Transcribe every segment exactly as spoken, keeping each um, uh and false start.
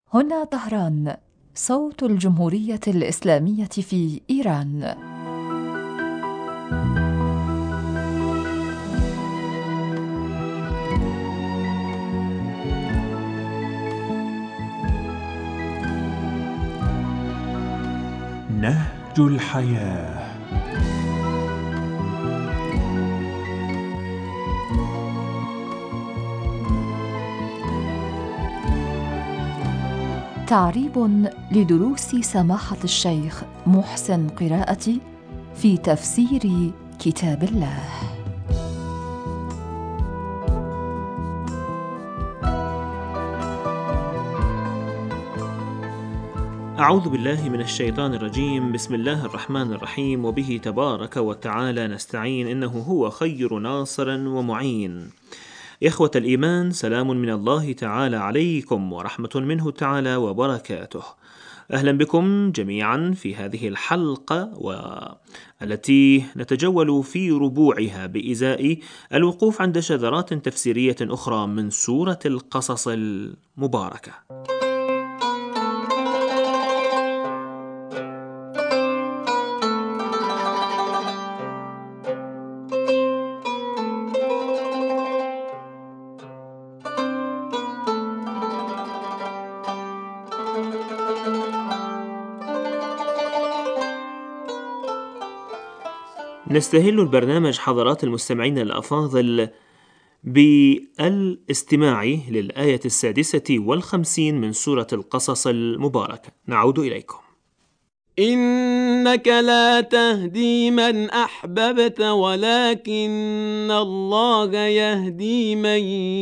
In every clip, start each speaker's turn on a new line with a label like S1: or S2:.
S1: هنا طهران، صوت الجمهورية الإسلامية في إيران.
S2: نهج الحياة.
S1: تعريب لدروس سماحة الشيخ محسن قراءتي في تفسير كتاب الله.
S3: أعوذ بالله من الشيطان الرجيم. بسم الله الرحمن الرحيم. وبه تبارك وتعالى نستعين، إنه هو خير ناصر ومعين. إخوة الإيمان، سلام من الله تعالى عليكم ورحمة منه تعالى وبركاته. أهلا بكم جميعا في هذه الحلقة والتي نتجول في ربوعها بإزاء الوقوف عند شذرات تفسيرية أخرى من سورة القصص المباركة. نستهل البرنامج حضرات المستمعين الأفاضل بالاستماع للآية السادسة والخمسين من سورة القصص المباركة. نعود إليكم.
S4: إنك لا تهدي من أحببت ولكن الله يهدي من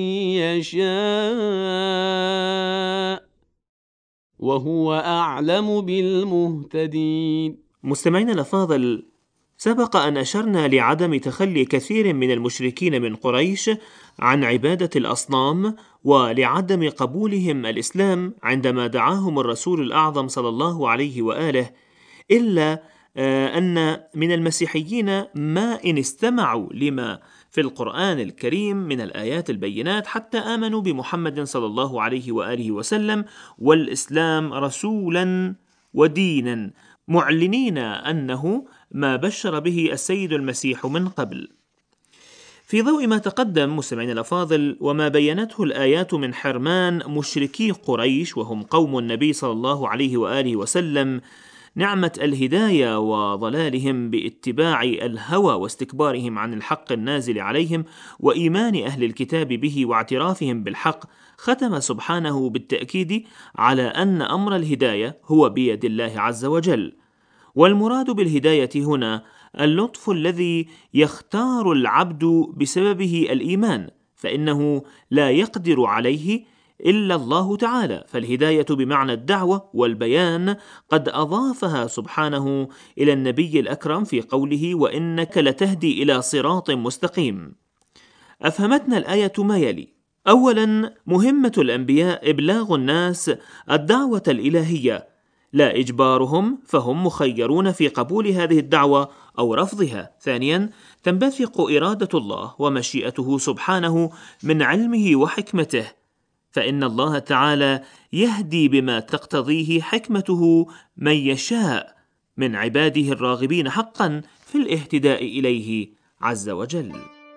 S4: يشاء وهو أعلم بالمهتدين.
S3: مستمعين الأفاضل، سبق أن أشرنا لعدم تخلي كثير من المشركين من قريش عن عبادة الأصنام، ولعدم قبولهم الإسلام عندما دعاهم الرسول الأعظم صلى الله عليه وآله، إلا أن من المسيحيين ما إن استمعوا لما في القرآن الكريم من الآيات البينات حتى آمنوا بمحمد صلى الله عليه وآله وسلم والإسلام رسولا ودينا، معلنين أنه ما بشر به السيد المسيح من قبل. في ضوء ما تقدم مستمعين الأفاضل وما بينته الآيات من حرمان مشركي قريش وهم قوم النبي صلى الله عليه وآله وسلم نعمة الهداية وضلالهم باتباع الهوى واستكبارهم عن الحق النازل عليهم وإيمان أهل الكتاب به واعترافهم بالحق، ختم سبحانه بالتأكيد على أن أمر الهداية هو بيد الله عز وجل. والمراد بالهداية هنا اللطف الذي يختار العبد بسببه الإيمان، فإنه لا يقدر عليه إلا الله تعالى، فالهداية بمعنى الدعوة والبيان قد أضافها سبحانه إلى النبي الأكرم في قوله وإنك لتهدي إلى صراط مستقيم. أفهمتنا الآية ما يلي: أولا، مهمة الأنبياء إبلاغ الناس الدعوة الإلهية، لا إجبارهم، فهم مخيرون في قبول هذه الدعوة أو رفضها. ثانيا، تنبثق إرادة الله ومشيئته سبحانه من علمه وحكمته، فإن الله تعالى يهدي بما تقتضيه حكمته من يشاء من عباده الراغبين حقا في الاهتداء إليه عز وجل.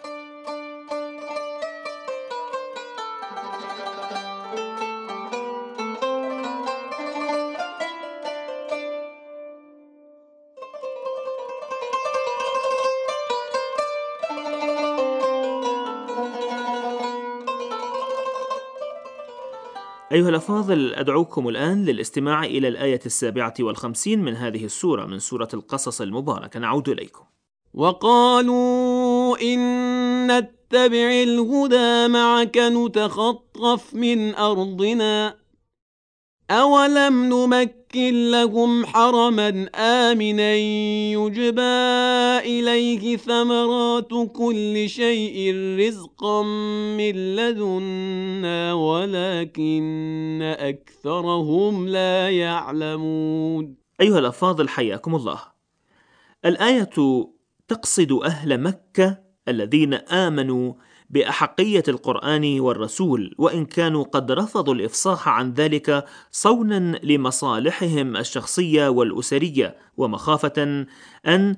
S3: أيها الأفاضل، أدعوكم الآن للاستماع إلى الآية السابعة والخمسين من هذه السورة من سورة القصص المباركة. نعود إليكم.
S4: وقالوا إن نتبع الهدى معك نتخطف من أرضنا أولم نمكن لهم حرما آمنا يجبى إليه ثمرات كل شيء رزقا من لدنا ولكن أكثرهم لا يعلمون.
S3: أيها الأفاضل، حياكم الله. الآية تقصد أهل مكة الذين آمنوا بأحقية القرآن والرسول، وإن كانوا قد رفضوا الإفصاح عن ذلك صونا لمصالحهم الشخصية والأسرية، ومخافة أن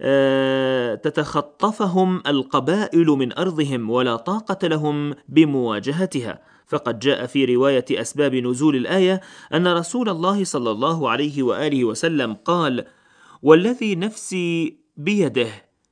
S3: تتخطفهم القبائل من أرضهم ولا طاقة لهم بمواجهتها. فقد جاء في رواية أسباب نزول الآية أن رسول الله صلى الله عليه وآله وسلم قال: والذي نفسي بيده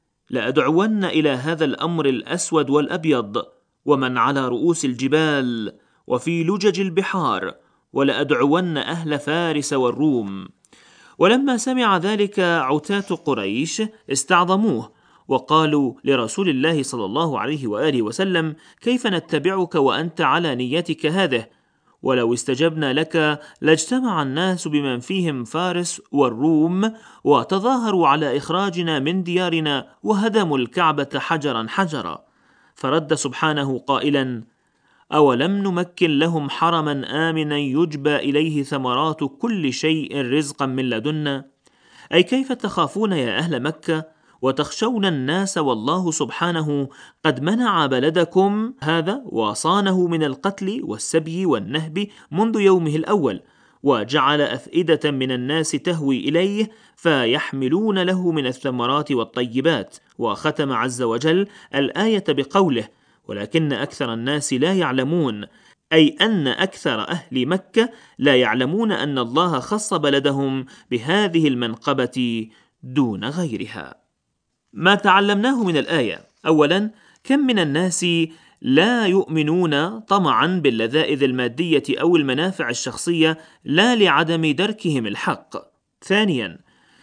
S3: لأدعون إلى هذا الأمر الأسود والأبيض ومن على رؤوس الجبال وفي لجج البحار، ولأدعون أهل فارس والروم. ولما سمع ذلك عتاة قريش استعظموه وقالوا لرسول الله صلى الله عليه وآله وسلم: كيف نتبعك وأنت على نيتك هذه؟ ولو استجبنا لك لاجتمع الناس بمن فيهم فارس والروم وتظاهروا على إخراجنا من ديارنا وهدموا الكعبة حجرا حجرا. فرد سبحانه قائلا: أولم نمكن لهم حرما آمنا يجبى إليه ثمرات كل شيء رزقا من لدنا؟ أي كيف تخافون يا أهل مكة وتخشون الناس والله سبحانه قد منع بلدكم هذا وصانه من القتل والسبي والنهب منذ يومه الأول، وجعل أفئدة من الناس تهوي إليه فيحملون له من الثمرات والطيبات. وختم عز وجل الآية بقوله: ولكن أكثر الناس لا يعلمون، أي أن أكثر أهل مكة لا يعلمون أن الله خص بلدهم بهذه المنقبة دون غيرها. ما تعلمناه من الآية: أولا، كم من الناس لا يؤمنون طمعا باللذائذ المادية أو المنافع الشخصية لا لعدم دركهم الحق. ثانيا،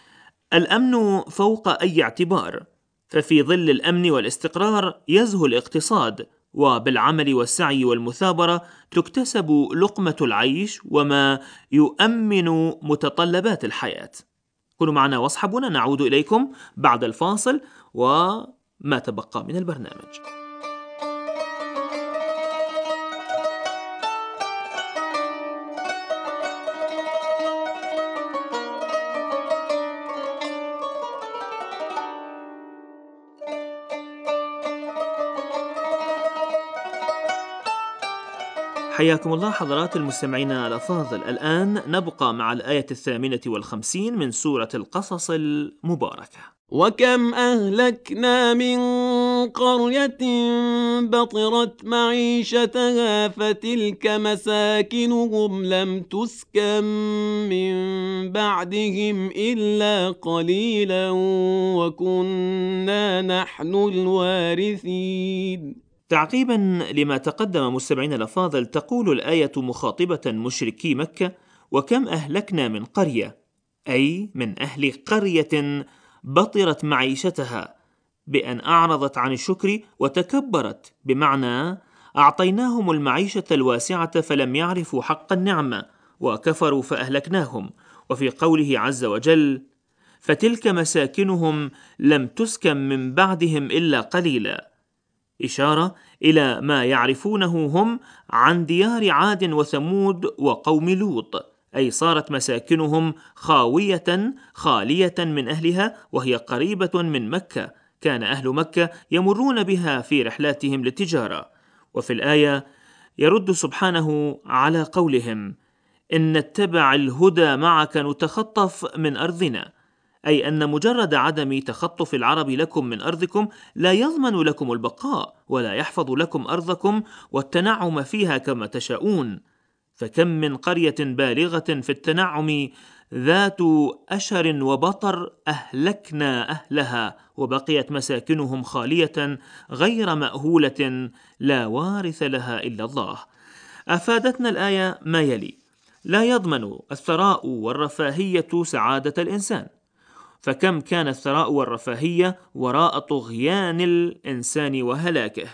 S3: الأمن فوق أي اعتبار، ففي ظل الأمن والاستقرار يزهو الاقتصاد، وبالعمل والسعي والمثابرة تكتسب لقمة العيش وما يؤمن متطلبات الحياة. كونوا معنا واصحبونا، نعود إليكم بعد الفاصل وما تبقى من البرنامج. حياكم الله حضرات المستمعين الأفاضل. الآن نبقى مع الآية الثامنة والخمسين من سورة القصص المباركة.
S4: وكم أهلكنا من قرية بطرت معيشتها فتلك مساكنهم لم تسكن من بعدهم إلا قليلا وكنا نحن الوارثين.
S3: تعقيبا لما تقدم مستمعين الأفاضل، تقول الآية مخاطبة مشركي مكة: وكم أهلكنا من قرية، أي من أهل قرية بطرت معيشتها بأن أعرضت عن الشكر وتكبرت، بمعنى أعطيناهم المعيشة الواسعة فلم يعرفوا حق النعمة وكفروا فأهلكناهم. وفي قوله عز وجل: فتلك مساكنهم لم تسكن من بعدهم إلا قليلا، إشارة إلى ما يعرفونه هم عن ديار عاد وثمود وقوم لوط، أي صارت مساكنهم خاوية خالية من أهلها وهي قريبة من مكة، كان أهل مكة يمرون بها في رحلاتهم للتجارة. وفي الآية يرد سبحانه على قولهم: إن نتبع الهدى معك نتخطف من أرضنا، أي أن مجرد عدم تخطف العرب لكم من أرضكم لا يضمن لكم البقاء ولا يحفظ لكم أرضكم والتنعم فيها كما تشاءون. فكم من قرية بالغة في التنعم ذات أشر وبطر أهلكنا أهلها وبقيت مساكنهم خالية غير مأهولة لا وارث لها إلا الله. أفادتنا الآية ما يلي: لا يضمن الثراء والرفاهية سعادة الإنسان، فكم كان الثراء والرفاهية وراء طغيان الإنسان وهلاكه.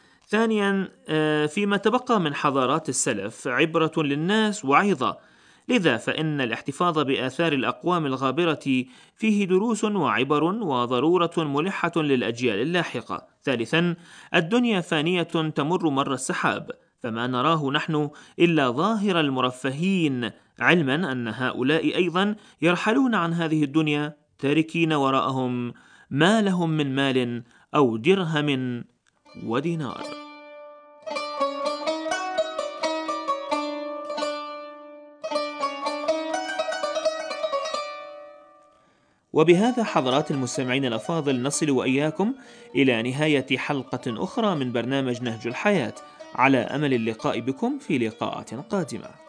S3: ثانيا، فيما تبقى من حضارات السلف عبرة للناس وعظة، لذا فإن الاحتفاظ بآثار الأقوام الغابرة فيه دروس وعبر وضرورة ملحة للأجيال اللاحقة. ثالثا، الدنيا فانية تمر مر السحاب، فما نراه نحن إلا ظاهر المرفهين، علما أن هؤلاء أيضا يرحلون عن هذه الدنيا تاركين وراءهم ما لهم من مال أو درهم ودينار. وبهذا حضرات المستمعين الأفاضل نصل وإياكم إلى نهاية حلقة أخرى من برنامج نهج الحياة، على أمل اللقاء بكم في لقاءات قادمة.